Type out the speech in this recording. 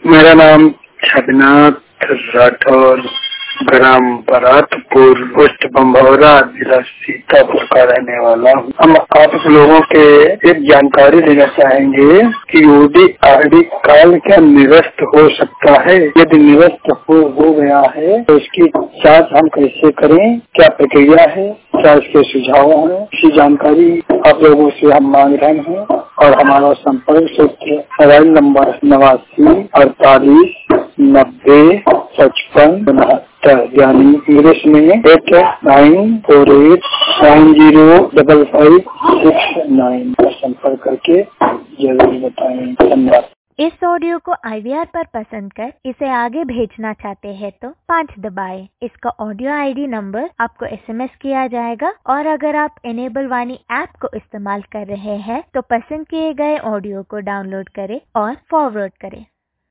मेरा नाम छगनाथ राठौर, ग्राम बरातपुर, पोस्ट बम्भौरा, जिला सीतापुर का रहने वाला हूँ। हम आप लोगों के एक जानकारी देना चाहेंगे कि ODRD काल क्या निरस्त हो सकता है? यदि निरस्त हो गया है तो इसकी जांच हम कैसे करें? क्या प्रक्रिया है? क्या इसके सुझाव हैं? इसी जानकारी आप लोगों से हम मांग रहे हैं और हमारा संपर्क सूत्र मोबाइल नंबर 89905555 यानी इंग्लिश में 8948905569 पर संपर्क करके जरूर बताएं। धन्यवाद। इस ऑडियो को IVR पर पसंद कर इसे आगे भेजना चाहते हैं तो 5 दबाएं। इसका ऑडियो ID नंबर आपको SMS किया जाएगा और अगर आप इनेबल वाणी ऐप को इस्तेमाल कर रहे हैं तो पसंद किए गए ऑडियो को डाउनलोड करें और फॉरवर्ड करें।